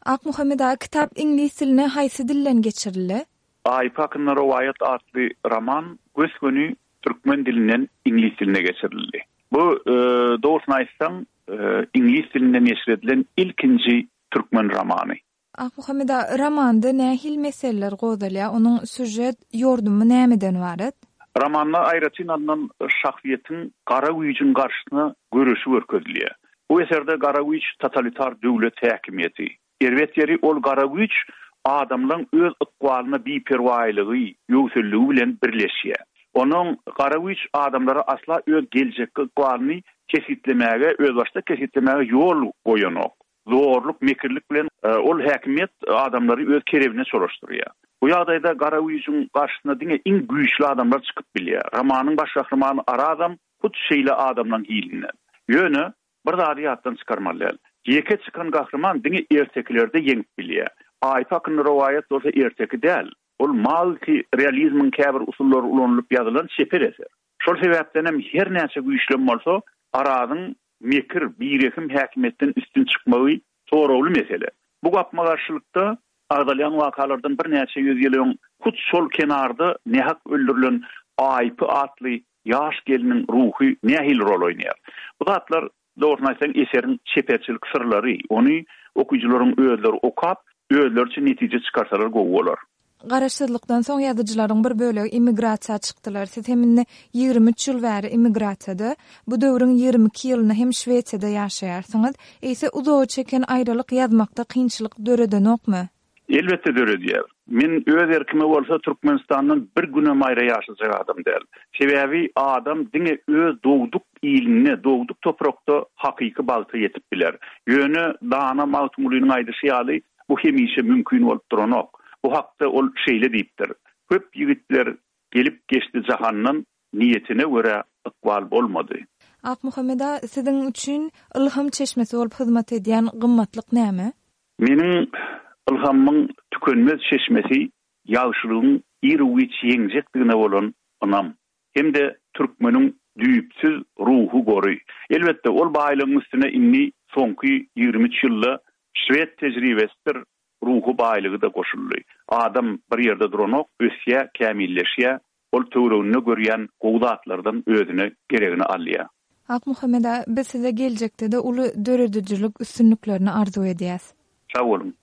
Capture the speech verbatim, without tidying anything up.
Ak Muhammed ağa kitap ingliz diline haýsy dilden geçirildi? Aypa hakkında Rivayet adlı roman göskönü Türkmen dilinden ingliz diline geçirildi. Bu e, doğrusunu aýtsam e, ingliz dilinden neşredilen ilkinci Türkmen romanı. Ak Muhammed ağa romanda nähil meseleler gozalýar, onuň süjet ýordumy nämeden barat? Romanla aýratyn alınan şahsiýetin gara güýjüň garşysyna görüşi görkezilýär. Bu eserde gara güýç totalitar döwlet häkimiýeti. Erwetleri ol gara güýç adamlaryň öz ykbalyna biperwaýlygy, ýöwselligi bilen birleşýär. Onuň gara güýç adamlara asla öz geljek ykbalyny kesitlemäge, öz başda kesitlemäge ýol goýanok. Zorluk, mekirlik bilen e, ol häkimiýet adamlary öz kerewine soruşturýar. Bu ýagdaýda gara güýjüň garşysyna diňe iň güýçli adamlar çykyp bilýär. Romanyň baş gahrmany ara adam hut şeýle adamdan hiýlinden. Ýöne bir zady ýatdan çykarmaly. Ýeke çykan gahrman diňe erteklerde ýeňip bilýär. Aýpa hakkında Rivayet bolsa erteki däl. Ol malki realizmiň käbir usullary ulanylyp ýazylan şeper eser. Şol sebäpden hem her näçe güýçli bolsa aradyň mekir birekim häkimetden üstün çykmagy soragly mesele. Bu gapma garşylykda agdalyan wakalardan bir näçe ýüz ýylyň hut şol kenarda nähak öldürilen Aýpy atly ýaş geliniň ruhy nähil rol oýnaýar. Bu zatlar doğrusu aýtsam eseriň şeperçilik sırlary, ony okujylaryň özleri okap, özleri üçin netije çykarsalar gowy bolar. Garaşsızlykdan soň ýazyjylaryň bir bölegi immigrasiýa çykdylar. Siz heminde ýygrimi üç ýyl bäri immigrasiýada, bu döwrüň ýygrimi iki ýylyny hem Şweçiýada ýaşaýarsyňyz. Eýse uzağa çeken aýralyk ýazmakda kynçylyk döredenokmy? Elbette döredýär. Men öz erkime bolsa Türkmenistanyň bir günem aýra ýaşaýan adam däl. Sebäbi adam diňe öz dogduk iline, dogduk toprakda hakyky balty ýetip biler. Ýöne dana mawtumulynyň aýdyşy ýaly bu hemişe mümkin bolup duranok. Bu hakda ol şeýle diýipdir. Köp ýigitler gelip geçdi jahanyň niýetine görä ykbal bolmady. Ak Muhammed ağa, siziň üçin ilham çeşmesi bolup hyzmat edýän gymmatlyk näme? Meniň ilhamyň tükenmez çeşmesi ýagşylygyň ýeri-güýç ýeňjekdigine bolan anam. Hemde türkmeniň düýpsiz ruhu gory. Elbetde ol baýlygyň üstüne inni soňky ýygrimi üç ýylda Şwed tejribesidir. Ruhu baýlygy da goşuldy. Adam bir ýerde duranok, ösýä, kämilleşýä, ol töwregini görýän gowdatlardan özüne geregini alýar. Ak Muhammed ağa, biz size geljekde de uly döredüjilik üstünlüklerini arzu edýäs. Sag bolun.